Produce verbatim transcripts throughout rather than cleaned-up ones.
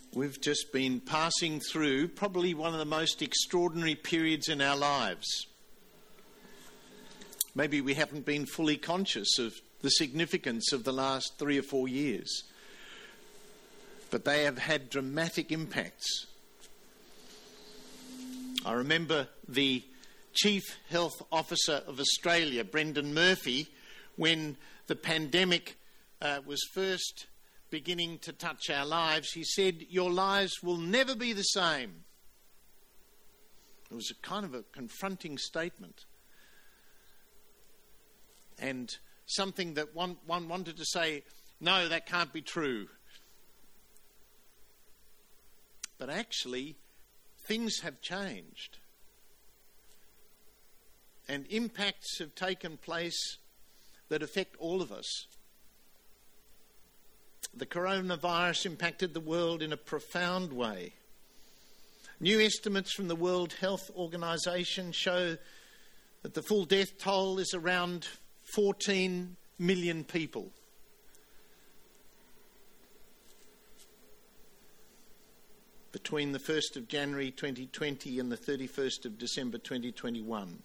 We've just been passing through probably one of the most extraordinary periods in our lives. Maybe we haven't been fully conscious of the significance of the last three or four years, but they have had dramatic impacts. I remember the Chief Health Officer of Australia, Brendan Murphy, when the pandemic uh, was first beginning to touch our lives, he said, "Your lives will never be the same." It was a kind of a confronting statement, and something that one, one wanted to say, no, that can't be true. But actually, things have changed, and impacts have taken place that affect all of us. The coronavirus impacted the world in a profound way. New estimates from the World Health Organization show that the full death toll is around fourteen million people. Between the first of January twenty twenty and the thirty-first of December twenty twenty-one.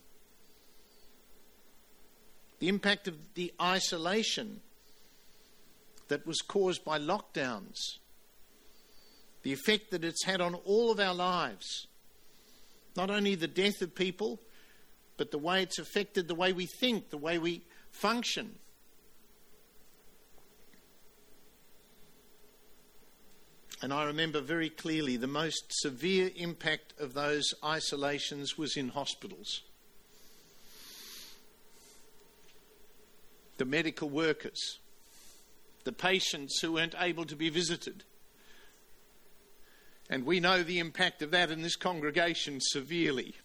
The impact of the isolation that was caused by lockdowns, the effect that it's had on all of our lives, not only the death of people, but the way it's affected the way we think, the way we function. And I remember very clearly the most severe impact of those isolations was in hospitals. The medical workers, the patients who weren't able to be visited. And we know the impact of that in this congregation severely.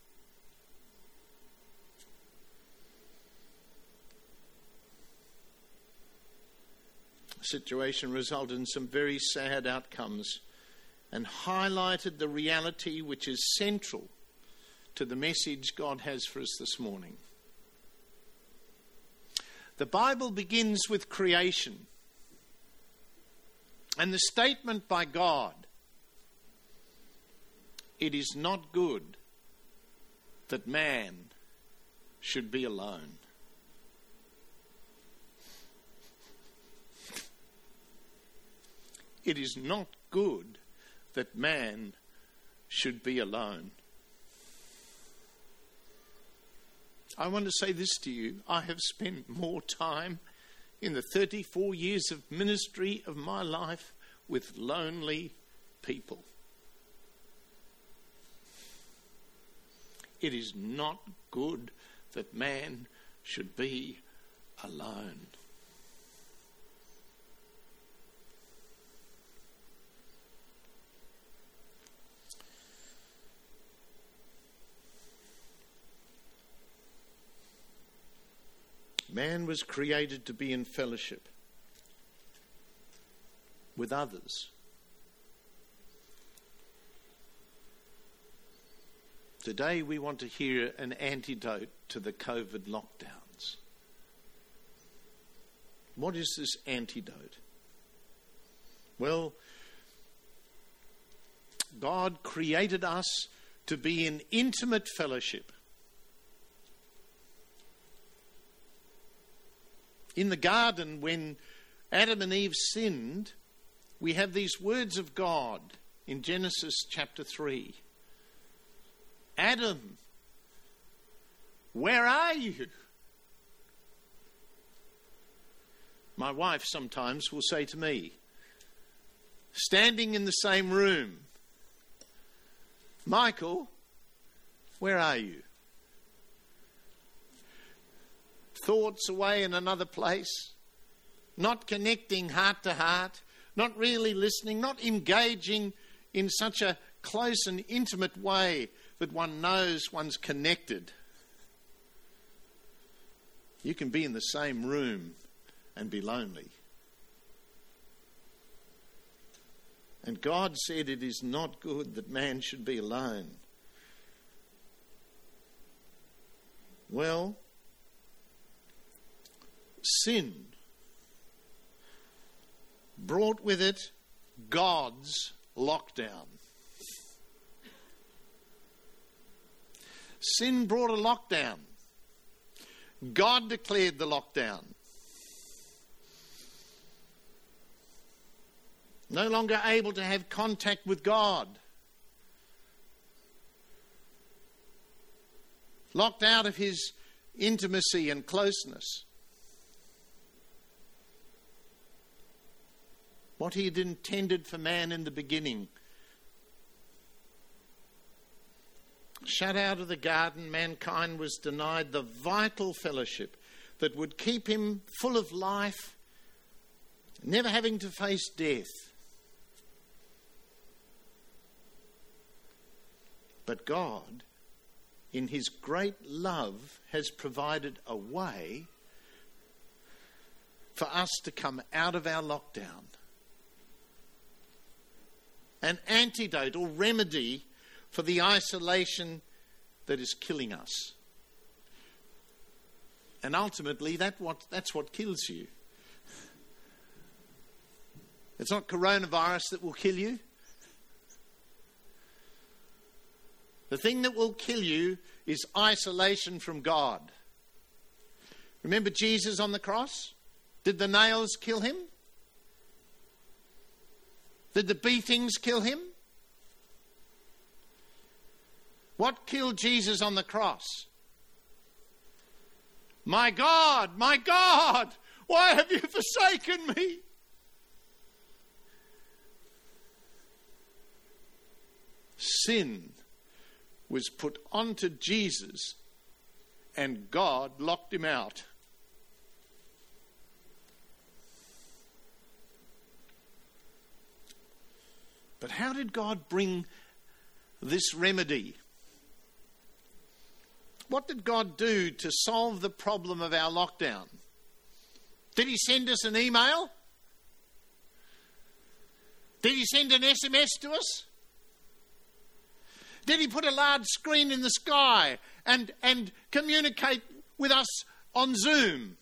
The situation resulted in some very sad outcomes and highlighted the reality which is central to the message God has for us this morning. The Bible begins with creation. And the statement by God, "It is not good that man should be alone." It is not good that man should be alone. I want to say this to you. I have spent more time in the thirty-four years of ministry of my life with lonely people. It is not good that man should be alone. Man was created to be in fellowship with others. Today we want to hear an antidote to the COVID lockdowns. What is this antidote? Well, God created us to be in intimate fellowship. In the garden, when Adam and Eve sinned, we have these words of God in Genesis chapter three. "Adam, where are you?" My wife sometimes will say to me, standing in the same room, "Michael, where are you?" Thoughts away in another place, not connecting heart to heart, not really listening, not engaging in such a close and intimate way that one knows one's connected. You can be in the same room and be lonely. And God said it is not good that man should be alone. Well, sin brought with it God's lockdown. Sin brought a lockdown. God declared the lockdown. No longer able to have contact with God. Locked out of his intimacy and closeness. What he had intended for man in the beginning. Shut out of the garden, mankind was denied the vital fellowship that would keep him full of life, never having to face death. But God, in his great love, has provided a way for us to come out of our lockdown. An antidote or remedy for the isolation that is killing us. And ultimately, that what, that's what kills you. It's not coronavirus that will kill you. The thing that will kill you is isolation from God. Remember Jesus on the cross? Did the nails kill him? Did the beatings kill him? What killed Jesus on the cross? My God, my God, why have you forsaken me? Sin was put onto Jesus and God locked him out. But how did God bring this remedy? What did God do to solve the problem of our lockdown? Did he send us an email? Did he send an S M S to us? Did he put a large screen in the sky and, and communicate with us on Zoom?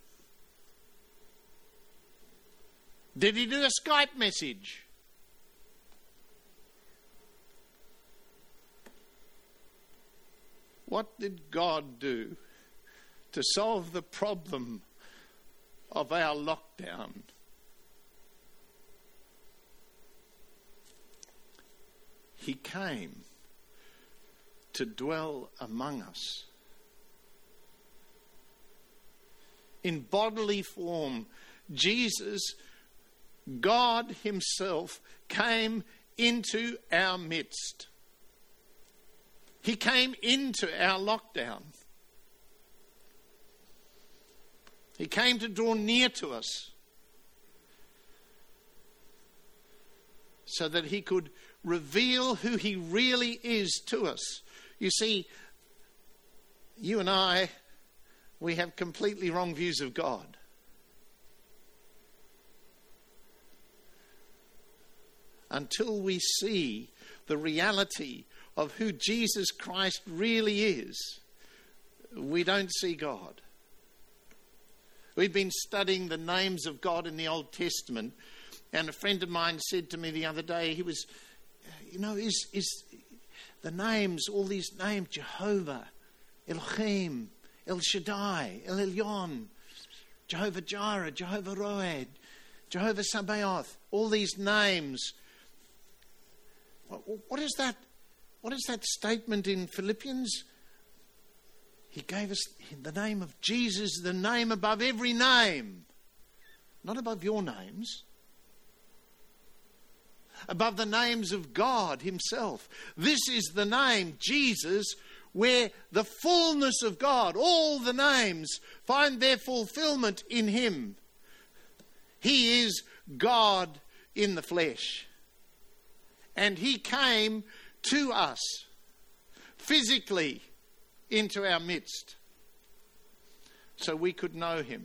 Did he do a Skype message? What did God do to solve the problem of our lockdown? He came to dwell among us. In bodily form, Jesus, God himself, came into our midst. He came into our lockdown. He came to draw near to us so that he could reveal who he really is to us. You see, you and I, we have completely wrong views of God. Until we see the reality of who Jesus Christ really is, we don't see God. We've been studying the names of God in the Old Testament, and a friend of mine said to me the other day, he was, you know, is is the names, all these names, Jehovah, Elohim, El Shaddai, El Elyon, Jehovah Jireh, Jehovah Roed, Jehovah Sabaoth, all these names. What, what is that? What is that statement in Philippians? He gave us the name of Jesus, the name above every name. Not above your names. Above the names of God himself. This is the name, Jesus, where the fullness of God, all the names, find their fulfillment in him. He is God in the flesh. And he came to us, physically, into our midst, so we could know him.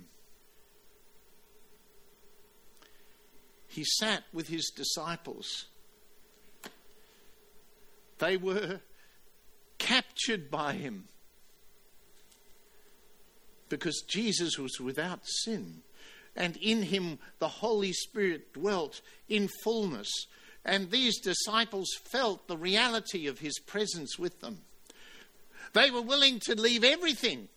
He sat with his disciples. They were captured by him because Jesus was without sin, and in him the Holy Spirit dwelt in fullness. And these disciples felt the reality of his presence with them. They were willing to leave everything.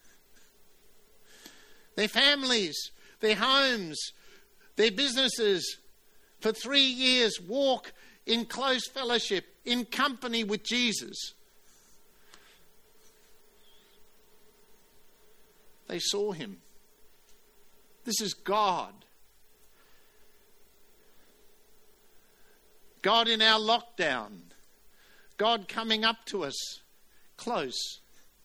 Their families, their homes, their businesses, for three years walk in close fellowship, in company with Jesus. They saw him. This is God. God in our lockdown. God coming up to us close.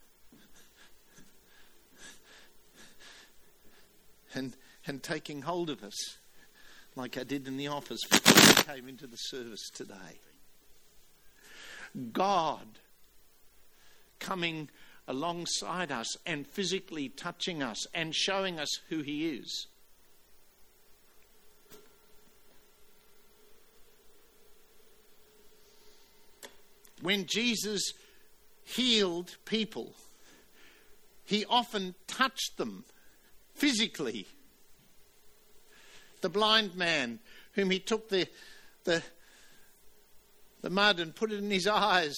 And, and taking hold of us like I did in the office before I came into the service today. God coming alongside us and physically touching us and showing us who he is. When Jesus healed people, he often touched them physically. The blind man whom he took the, the, the mud and put it in his eyes.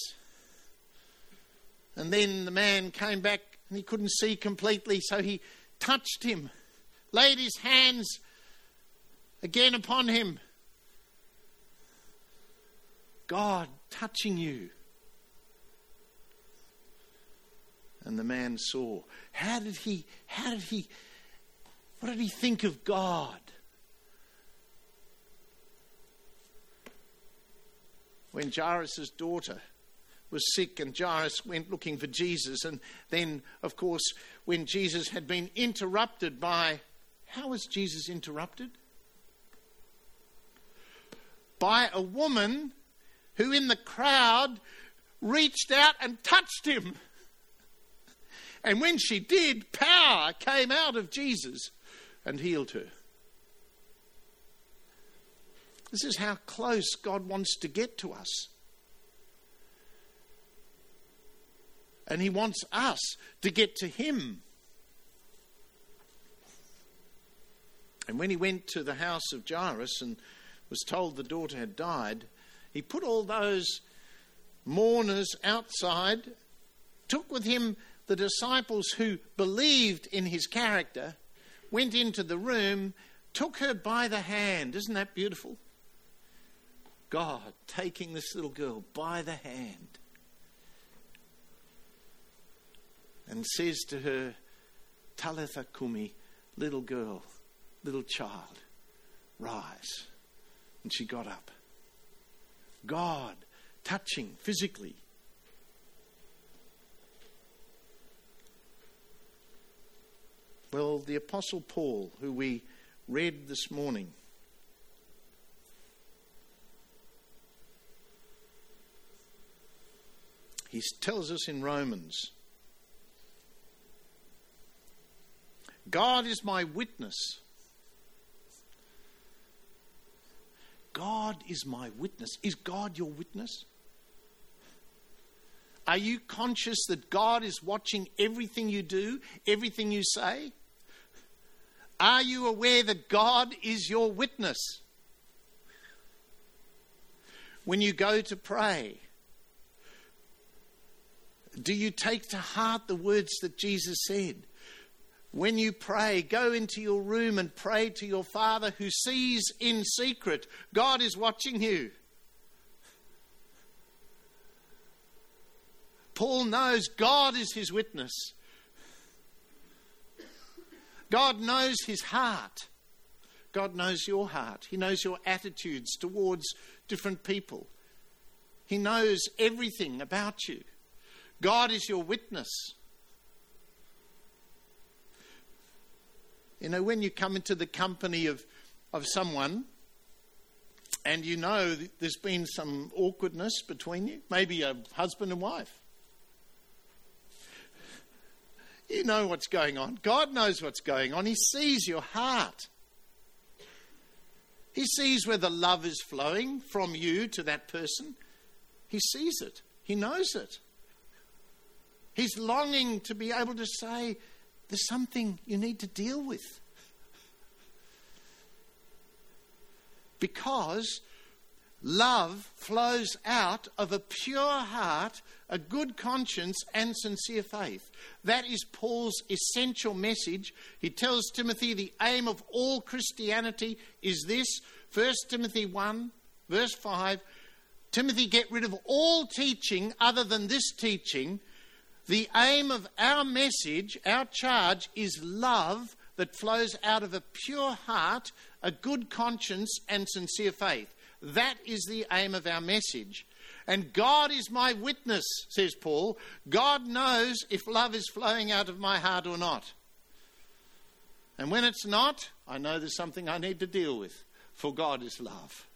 And then the man came back and he couldn't see completely, so he touched him, laid his hands again upon him. God touching you. And the man saw. How did he, how did he, what did he think of God? When Jairus' daughter was sick and Jairus went looking for Jesus, and then, of course, when Jesus had been interrupted by, how was Jesus interrupted? By a woman who in the crowd reached out and touched him. And when she did, power came out of Jesus and healed her. This is how close God wants to get to us. And he wants us to get to him. And when he went to the house of Jairus and was told the daughter had died, he put all those mourners outside, took with him the disciples who believed in his character, went into the room, took her by the hand. Isn't that beautiful? God taking this little girl by the hand and says to her, Talitha Kumi, little girl, little child, rise. And she got up. God touching physically. Well, the Apostle Paul, who we read this morning, he tells us in Romans, God is my witness. God is my witness. Is God your witness? Are you conscious that God is watching everything you do, everything you say? Are you aware that God is your witness? When you go to pray, do you take to heart the words that Jesus said? When you pray, go into your room and pray to your Father who sees in secret. God is watching you. Paul knows God is his witness. God knows his heart. God knows your heart. He knows your attitudes towards different people. He knows everything about you. God is your witness. You know, when you come into the company of, of someone and you know there's been some awkwardness between you, maybe a husband and wife, you know what's going on. God knows what's going on. He sees your heart. He sees where the love is flowing from you to that person. He sees it. He knows it. He's longing to be able to say, there's something you need to deal with. Because Love flows out of a pure heart, a good conscience, and sincere faith. That is Paul's essential message. He tells Timothy the aim of all Christianity is this. First Timothy one, verse five. Timothy, get rid of all teaching other than this teaching. The aim of our message, our charge, is love that flows out of a pure heart, a good conscience, and sincere faith. That is the aim of our message. And God is my witness, says Paul. God knows if love is flowing out of my heart or not. And when it's not, I know there's something I need to deal with, for God is love.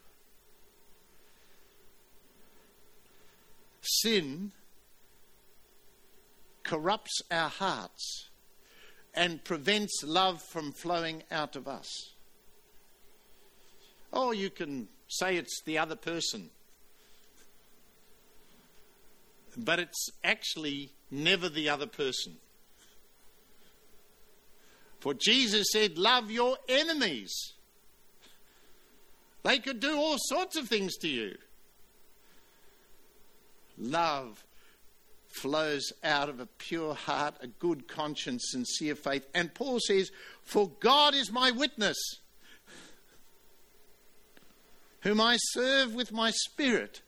Sin corrupts our hearts and prevents love from flowing out of us. Oh, you can say it's the other person, but it's actually never the other person. For Jesus said, love your enemies. They could do all sorts of things to you. Love flows out of a pure heart, a good conscience, sincere faith. And Paul says, for God is my witness, whom I serve with my spirit.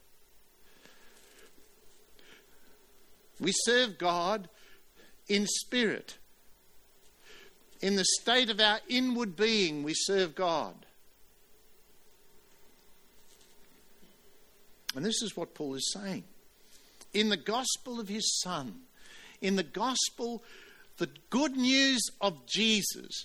We serve God in spirit. In the state of our inward being, we serve God. And this is what Paul is saying. In the gospel of his Son, in the gospel, the good news of Jesus.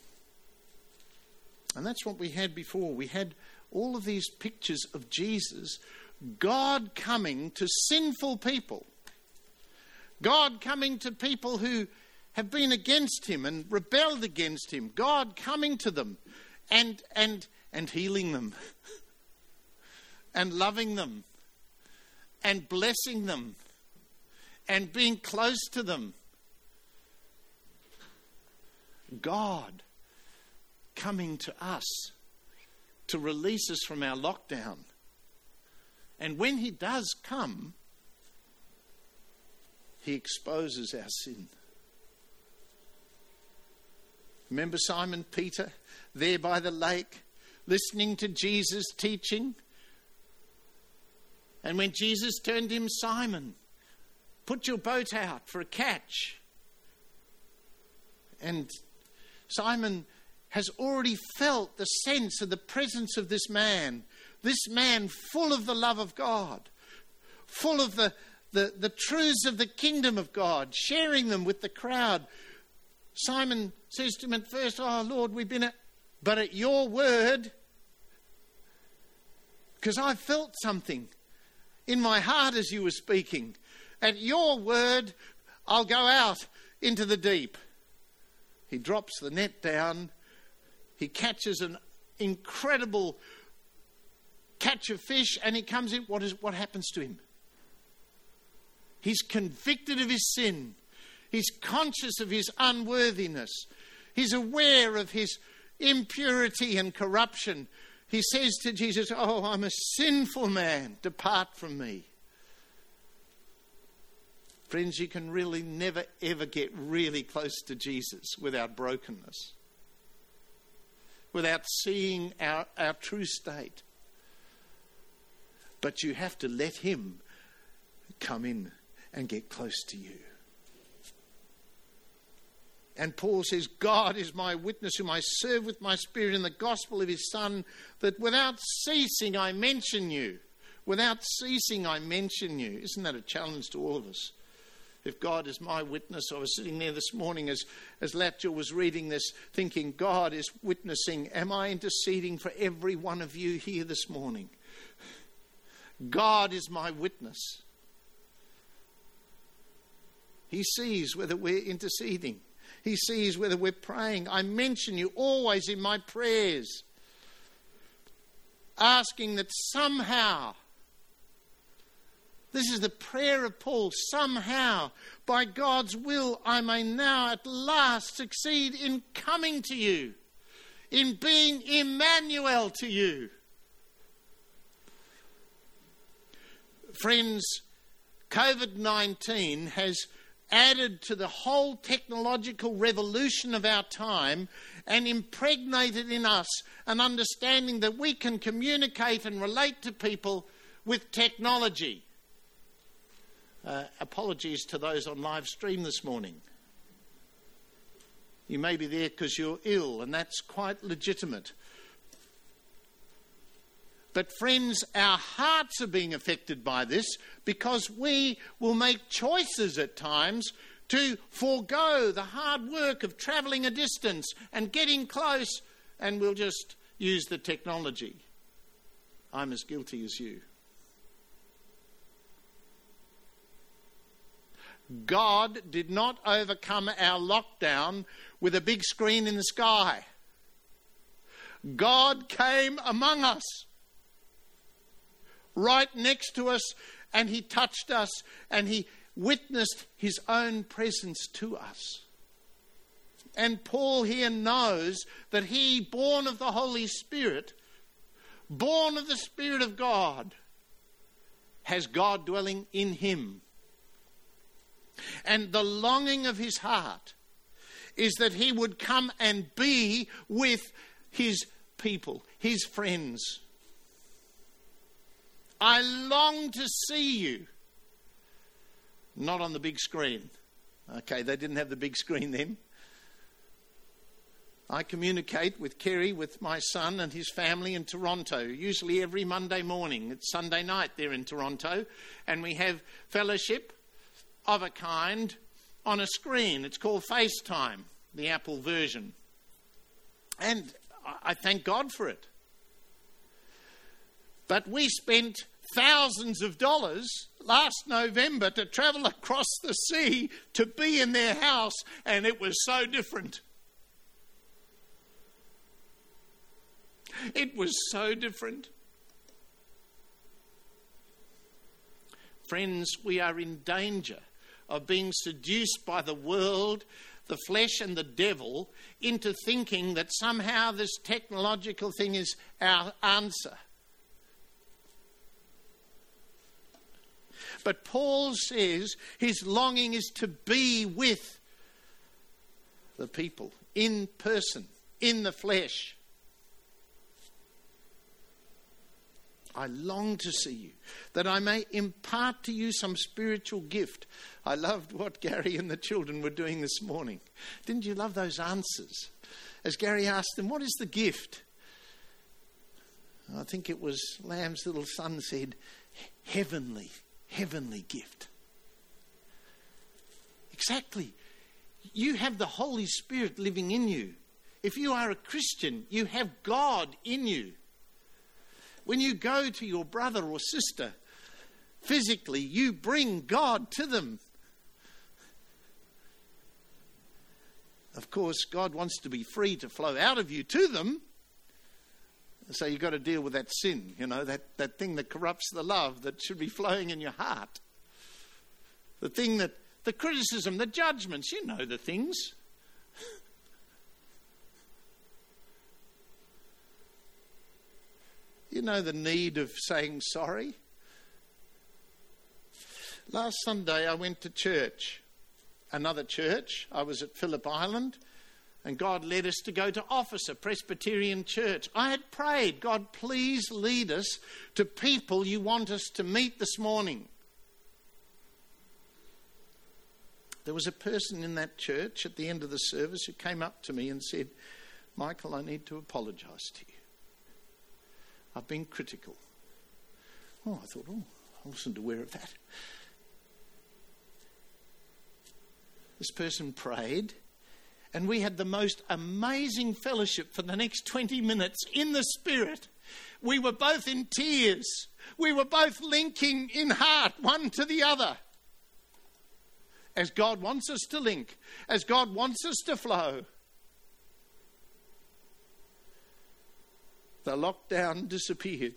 And that's what we had before. We had all of these pictures of Jesus, God coming to sinful people. God coming to people who have been against him and rebelled against him. God coming to them and and and healing them and loving them and blessing them and being close to them. God coming to us to release us from our lockdown. And when he does come, he exposes our sin. Remember Simon Peter there by the lake, listening to Jesus teaching? And when Jesus turned to him, Simon, put your boat out for a catch. And Simon has already felt the sense of the presence of this man, this man full of the love of God, full of the, the, the truths of the kingdom of God, sharing them with the crowd. Simon says to him at first, oh Lord, we've been at, but at your word, because I felt something in my heart as you were speaking. At your word, I'll go out into the deep. He drops the net down. He catches an incredible catch of fish and he comes in. What is what happens to him? He's convicted of his sin. He's conscious of his unworthiness. He's aware of his impurity and corruption. He says to Jesus, oh, I'm a sinful man. Depart from me. Friends, you can really never, ever get really close to Jesus without brokenness, without seeing our, our true state. But you have to let him come in and get close to you. And Paul says, God is my witness, whom I serve with my spirit in the gospel of his Son, that without ceasing I mention you. Without ceasing I mention you. Isn't that a challenge to all of us? If God is my witness, I was sitting there this morning as, as Latja was reading this, thinking, God is witnessing. Am I interceding for every one of you here this morning? God is my witness. He sees whether we're interceding. He sees whether we're praying. I mention you always in my prayers, asking that somehow, this is the prayer of Paul, somehow, by God's will, I may now at last succeed in coming to you, in being Emmanuel to you. Friends, COVID nineteen has added to the whole technological revolution of our time and impregnated in us an understanding that we can communicate and relate to people with technology. Uh, apologies to those on live stream this morning. You may be there because you're ill, and that's quite legitimate. But friends, our hearts are being affected by this because we will make choices at times to forego the hard work of travelling a distance and getting close, and we'll just use the technology. I'm as guilty as you. God did not overcome our lockdown with a big screen in the sky. God came among us, right next to us, and he touched us, and he witnessed his own presence to us. And Paul here knows that he, born of the Holy Spirit, born of the Spirit of God, has God dwelling in him. And the longing of his heart is that he would come and be with his people, his friends. I long to see you. Not on the big screen. Okay, they didn't have the big screen then. I communicate with Kerry, with my son and his family in Toronto, usually every Monday morning. It's Sunday night there in Toronto, and we have fellowship of a kind on a screen. It's called FaceTime, the Apple version. And I thank God for it. But we spent thousands of dollars last November to travel across the sea to be in their house, and it was so different. It was so different. Friends, we are in danger of being seduced by the world, the flesh and the devil into thinking that somehow this technological thing is our answer. But Paul says his longing is to be with the people, in person, in the flesh. I long to see you, that I may impart to you some spiritual gift. I loved what Gary and the children were doing this morning. Didn't you love those answers? As Gary asked them, what is the gift? I think it was Lamb's little son said, heavenly, heavenly gift. Exactly. You have the Holy Spirit living in you. If you are a Christian, you have God in you. When you go to your brother or sister, physically, you bring God to them. Of course, God wants to be free to flow out of you to them. So you've got to deal with that sin, you know, that, that thing that corrupts the love that should be flowing in your heart. The thing that, the criticism, the judgments, you know the things. You know the need of saying sorry. Last Sunday I went to church, another church. I was at Phillip Island, and God led us to go to Officer Presbyterian Church. I had prayed, God, please lead us to people you want us to meet this morning. There was a person in that church at the end of the service who came up to me and said, Michael, I need to apologise to you. I've been critical. Oh, I thought, oh, I wasn't aware of that. This person prayed, and we had the most amazing fellowship for the next twenty minutes in the Spirit. We were both in tears. We were both linking in heart one to the other. As God wants us to link, as God wants us to flow. The lockdown disappeared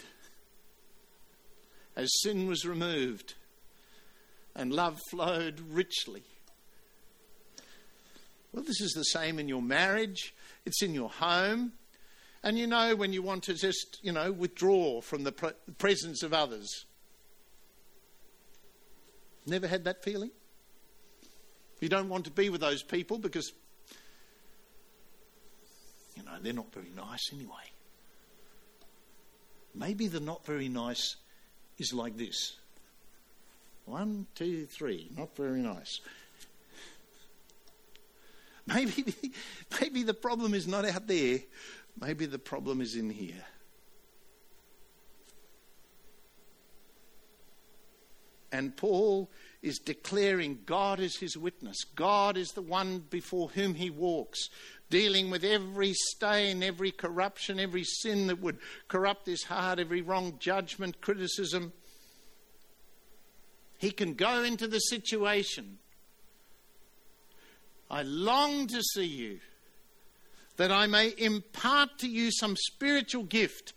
as sin was removed and love flowed richly. Well, this is the same in your marriage. It's in your home. And you know when you want to just, you know, withdraw from the pre- presence of others. Never had that feeling? You don't want to be with those people because, you know, they're not very nice anyway. Maybe the not very nice is like this. One, two, three. Not very nice. Maybe the, maybe the problem is not out there. Maybe the problem is in here. And Paul is declaring God is his witness. God is the one before whom he walks, dealing with every stain, every corruption, every sin that would corrupt his heart, every wrong judgment, criticism. He can go into the situation. I long to see you, that I may impart to you some spiritual gift.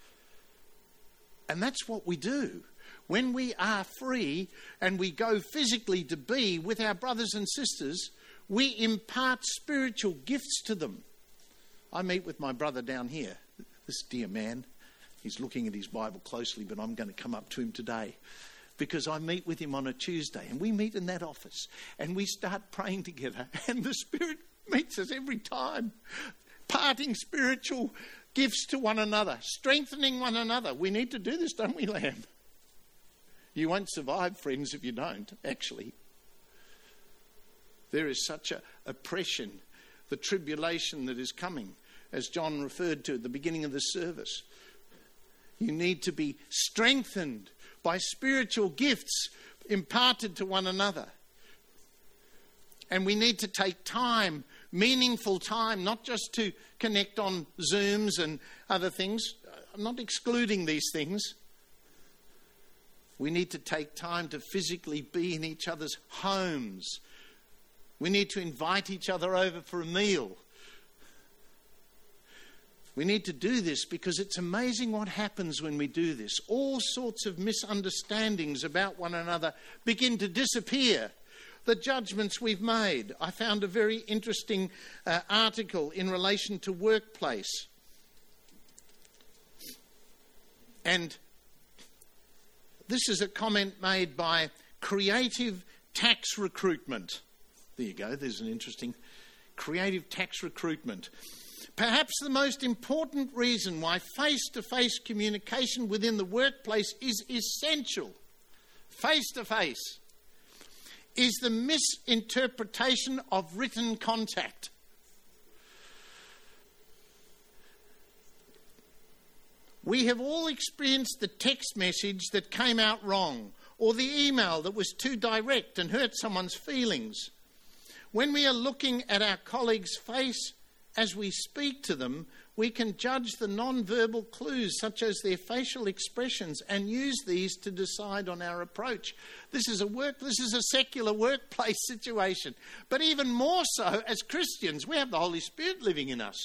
And that's what we do. When we are free and we go physically to be with our brothers and sisters, we impart spiritual gifts to them. I meet with my brother down here, this dear man. He's looking at his Bible closely, but I'm going to come up to him today because I meet with him on a Tuesday and we meet in that office and we start praying together and the Spirit meets us every time, parting spiritual gifts to one another, strengthening one another. We need to do this, don't we, Lamb? You won't survive, friends, if you don't, actually. There is such a oppression, the tribulation that is coming, as John referred to at the beginning of the service. You need to be strengthened by spiritual gifts imparted to one another. And we need to take time, meaningful time, not just to connect on Zooms and other things. I'm not excluding these things. We need to take time to physically be in each other's homes. We need to invite each other over for a meal. We need to do this because it's amazing what happens when we do this. All sorts of misunderstandings about one another begin to disappear. The judgments we've made. I found a very interesting uh, article in relation to workplace. And this is a comment made by Creative Tax Recruitment. There you go, there's an interesting creative tax recruitment. Perhaps the most important reason why face-to-face communication within the workplace is essential, face-to-face, is the misinterpretation of written contact. We have all experienced the text message that came out wrong, or the email that was too direct and hurt someone's feelings. When we are looking at our colleague's face as we speak to them, we can judge the non-verbal clues such as their facial expressions and use these to decide on our approach. This is a work, this is a secular workplace situation. But even more so as Christians, we have the Holy Spirit living in us.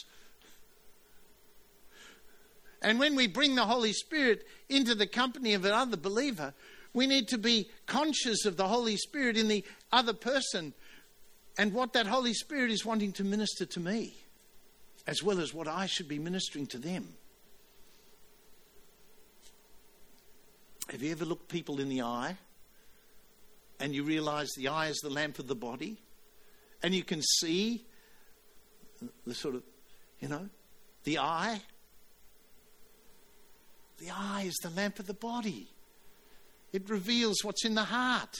And when we bring the Holy Spirit into the company of another believer, we need to be conscious of the Holy Spirit in the other person and what that Holy Spirit is wanting to minister to me, as well as what I should be ministering to them. Have you ever looked people in the eye and you realise the eye is the lamp of the body and you can see the sort of, you know, the eye? The eye is the lamp of the body. It reveals what's in the heart.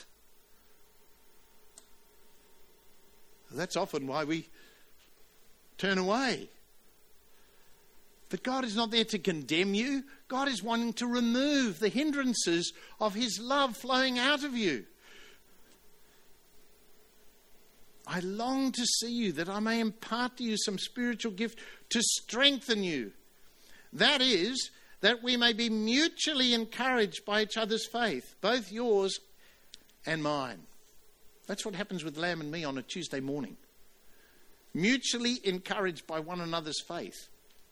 That's often why we turn away. But God is not there to condemn you. God is wanting to remove the hindrances of his love flowing out of you. I long to see you that I may impart to you some spiritual gift to strengthen you. That is, that we may be mutually encouraged by each other's faith, both yours and mine. That's what happens with Lamb and me on a Tuesday morning. Mutually encouraged by one another's faith.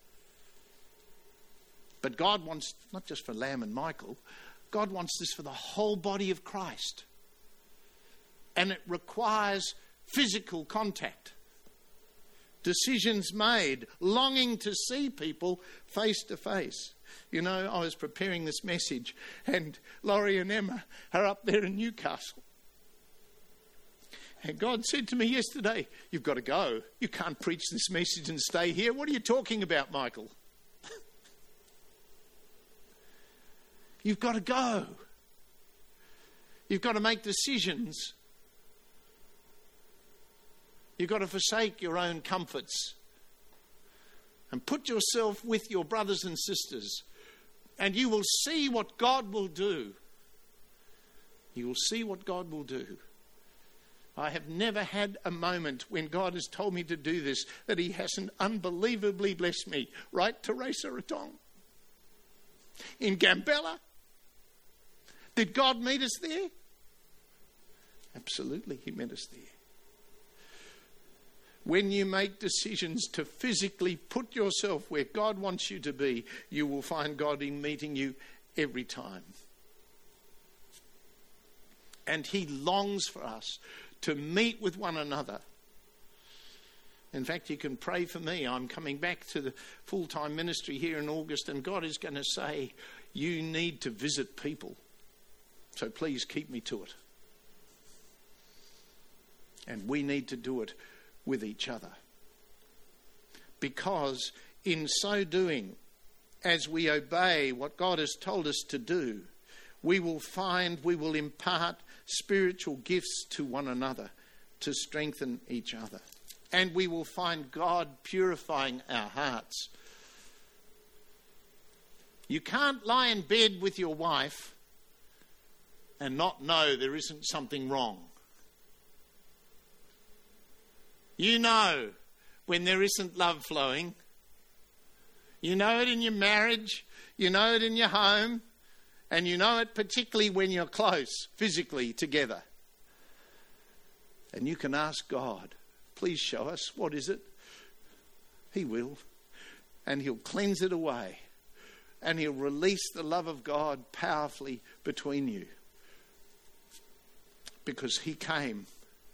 But God wants, not just for Lamb and Michael, God wants this for the whole body of Christ. And it requires physical contact. Decisions made, longing to see people face to face. You know, I was preparing this message and Laurie and Emma are up there in Newcastle. And God said to me yesterday, you've got to go. You can't preach this message and stay here. What are you talking about, Michael? You've got to go. You've got to make decisions. You've got to forsake your own comforts and put yourself with your brothers and sisters, and you will see what God will do. You will see what God will do. I have never had a moment when God has told me to do this that he hasn't unbelievably blessed me. Right, Teresa Ratong? In Gambella? Did God meet us there? Absolutely, he met us there. When you make decisions to physically put yourself where God wants you to be, you will find God in meeting you every time. And he longs for us to meet with one another. In fact, you can pray for me. I'm coming back to the full-time ministry here in August, and God is going to say, you need to visit people. So please keep me to it. And we need to do it with each other. Because in so doing, as we obey what God has told us to do, we will find, we will impart spiritual gifts to one another to strengthen each other. And we will find God purifying our hearts. You can't lie in bed with your wife and not know there isn't something wrong. You know when there isn't love flowing. You know it in your marriage. You know it in your home. And you know it particularly when you're close, physically together. And you can ask God, please show us, what is it? He will. And he'll cleanse it away. And he'll release the love of God powerfully between you. Because he came.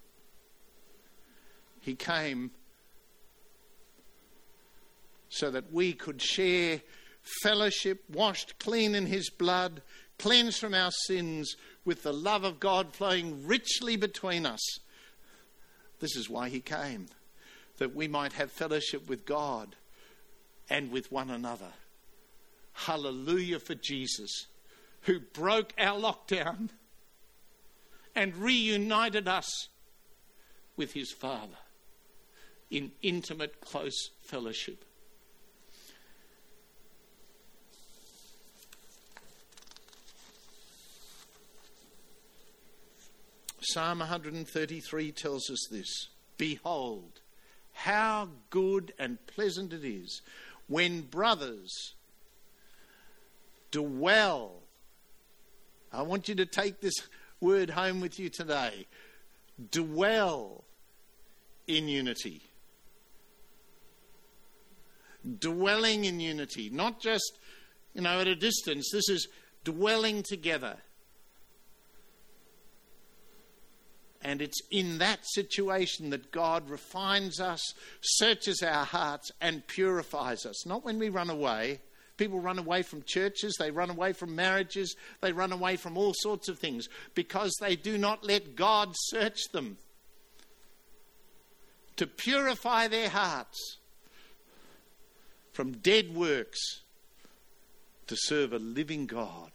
He came so that we could share fellowship, washed clean in his blood, cleansed from our sins, with the love of God flowing richly between us. This is why he came, that we might have fellowship with God and with one another. Hallelujah for Jesus, who broke our lockdown and reunited us with his Father in intimate, close fellowship. Psalm one thirty-three tells us this. Behold, how good and pleasant it is when brothers dwell. I want you to take this word home with you today. Dwell in unity. Dwelling in unity. Not just, you know, at a distance. This is dwelling together. And it's in that situation that God refines us, searches our hearts and purifies us. Not when we run away. People run away from churches, they run away from marriages, they run away from all sorts of things because they do not let God search them to purify their hearts from dead works to serve a living God.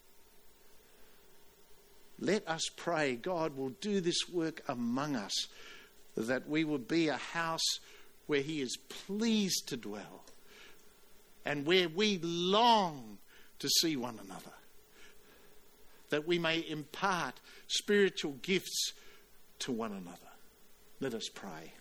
Let us pray God will do this work among us, that we will be a house where he is pleased to dwell and where we long to see one another, that we may impart spiritual gifts to one another. Let us pray.